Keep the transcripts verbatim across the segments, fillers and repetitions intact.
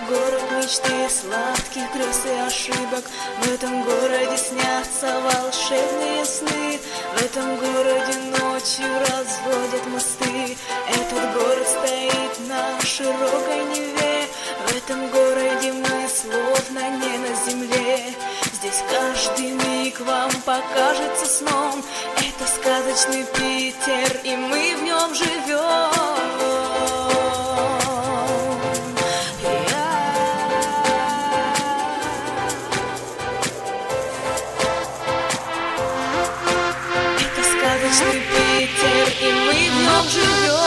город мечты, сладких грез и ошибок. В этом городе снятся волшебные сны. В этом городе ночью разводят мосты. Этот город стоит на широкой Неве. В этом городе мы словно не на земле. Здесь каждый миг вам покажется сном. Это сказочный Питер, и мы в нем живем. Сказочный Питер, и мы в нем живем.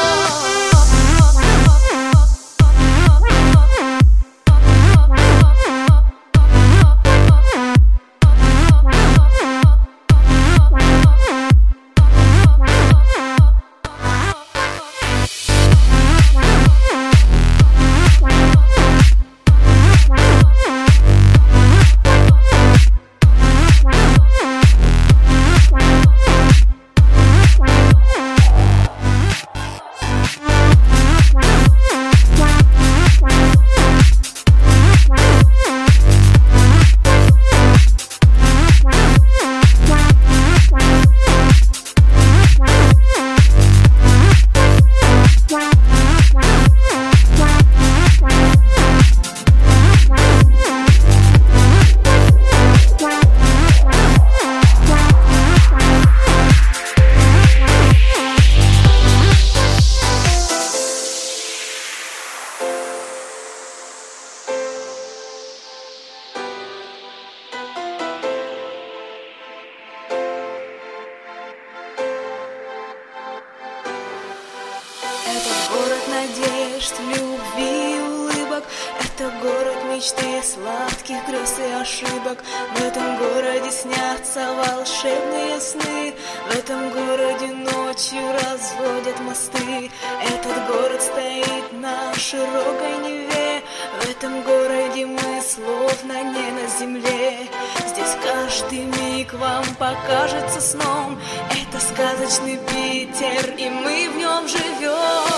Это город надежд, любви и улыбок. Это город мечты, сладких грез и ошибок. В этом городе снятся волшебные сны. В этом городе ночью разводят мосты. Этот город стоит на широкой Неве. В этом городе мы словно не на земле. Здесь каждый миг вам покажется сном. Это сказочный Питер, и мы в нем живем.